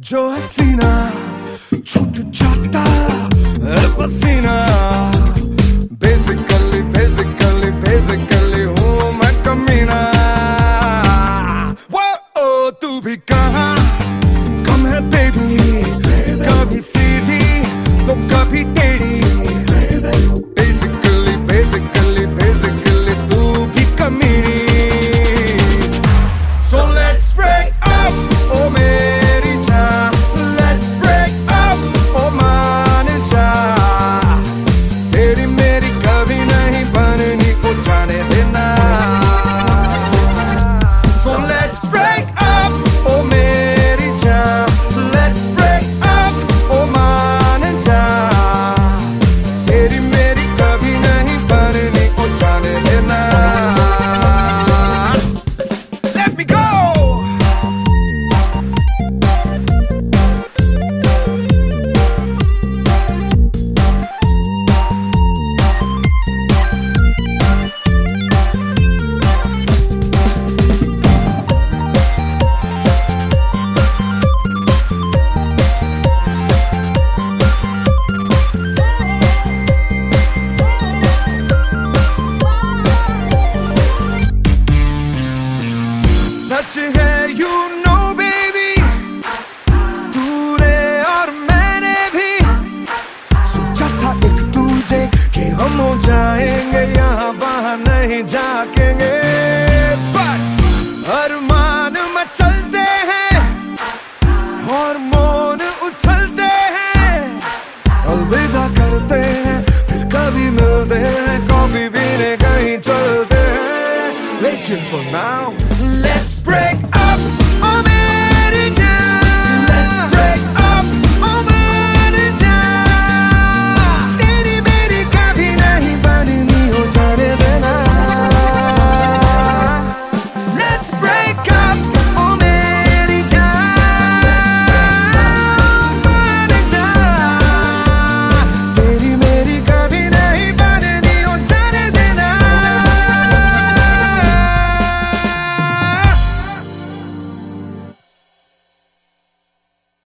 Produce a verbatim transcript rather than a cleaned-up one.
जो हसीना छूट जाता है पसीना बेसिकली बेसिकली बेसिकली हूँ मैं कमीना वो ओ तू भी कहाँ कम है बेबी कभी सीधी तो कभी टेढ़ी बेसिकली बेसिकली बेसिकली तू भी कमीनी So let's break up, oh मेरी जान Let's break up, oh मान जा तेरी मेरी कभी नहीं बननी को जाने देना So let's break up, oh मेरी जान Let's break up, oh मान जा तेरी मेरी कभी नहीं बननी को जाने देना Let me go सच है you know baby तूने और मैंने भी सोचा था एक दूजे कि हम हो जाएंगे यहाँ वहाँ नहीं जाकेंगे but अरमान मचलते हैं हार्मोन उछलते हैं अलविदा करते हैं फिर कभी मिलते हैं कॉफी पीने कहीं चलते हैं लेकिन for now let's